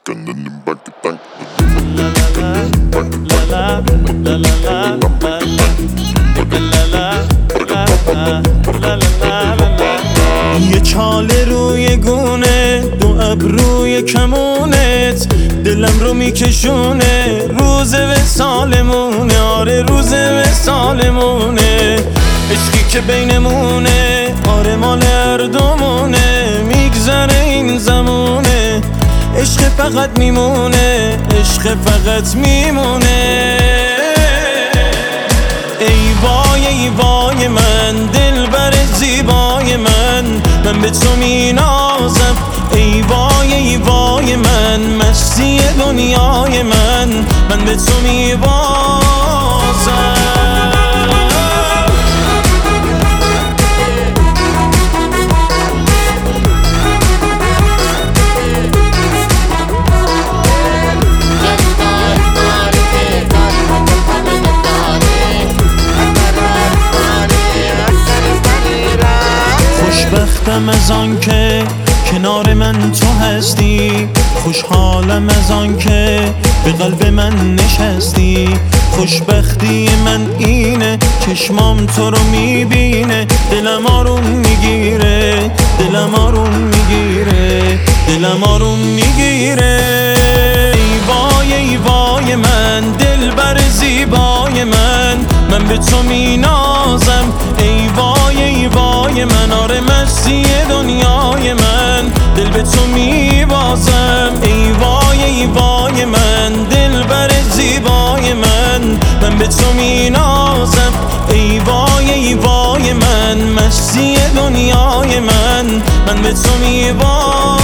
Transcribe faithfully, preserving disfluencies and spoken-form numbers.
یه چاله روی گونه، دو ابروی کمونت، دلم رو میکشونه، روز وصالمونه، آره روز وصالمونه، عشقی که بینمونه، آره مال هر دومونه، میگذره این زمونه، عشق فقط میمونه، عشق فقط میمونه. ای وای ای وای من، دلبر زیبای من، من به تو مینازم. ای وای ای وای من، مستی دنیای من، من به تو میبازم. خوشبختم از آن که کنار من تو هستی، خوشحالم از آن که به قلب من نشستی. خوشبختی من اینه چشمام تو رو میبینه، دلم آروم میگیره، دلم آروم میگیره، دلم آروم میگیره. ای وای ای وای من، دلبر زیبای من، من به تو مینازم. ای وای ای وای من، آره مستی دنیای من، دل به تو میبازم. ای وای ای وای من، دلبر زیبای من، من به تو مینازم. ای وای ای وای من، مستی دنیای من، من به تو میبازم.